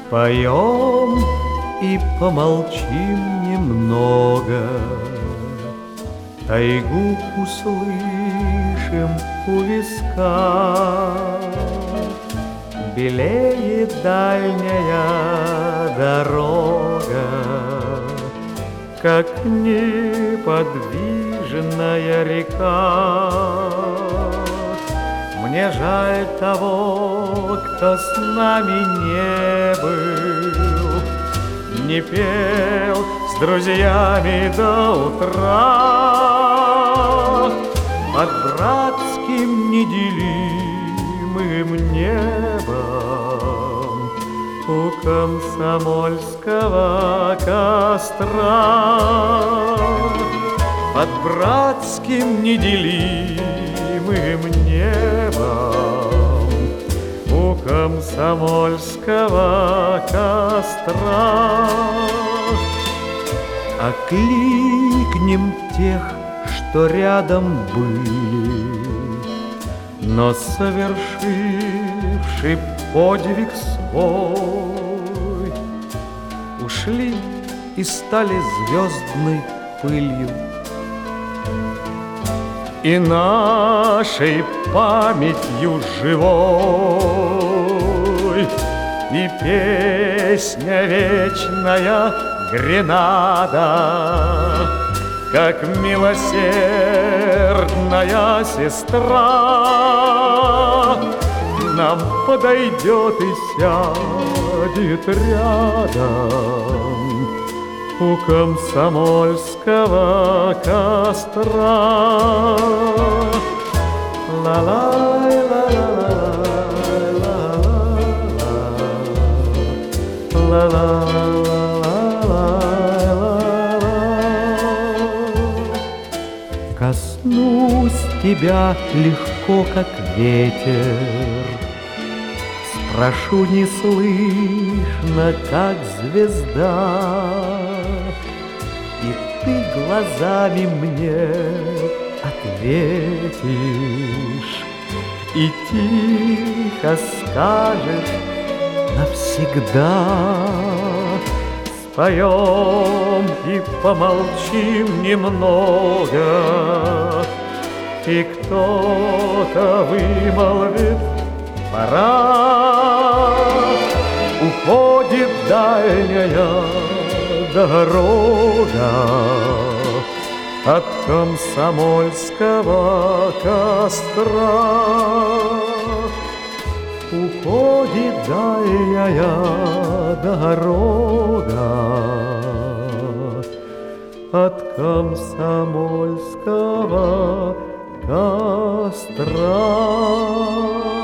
Споем и помолчим немного, тайгу услышим у виска. Белеет дальняя дорога, как неподвижная река. Мне жаль того, кто с нами не был, не пел с друзьями до утра. Под братским неделимым небом у комсомольского костра. Под братским неделимым небом у комсомольского костра. Окликнем тех, что рядом были, но совершивший подвиг свой, ушли и стали звездной пылью. И нашей памятью живой, и песня вечная Гренада, как милосердная сестра, нам подойдет и сядет рядом у комсомольского костра. Коснусь тебя легко, как ветер, спрошу неслышно, как звезда, и ты глазами мне ответишь и тихо скажешь навсегда. Споем и помолчим немного, и кто-то вымолвит: пора. Уходит дальняя дорога от комсомольского костра. Уходит дальняя дорога от комсомольского костра.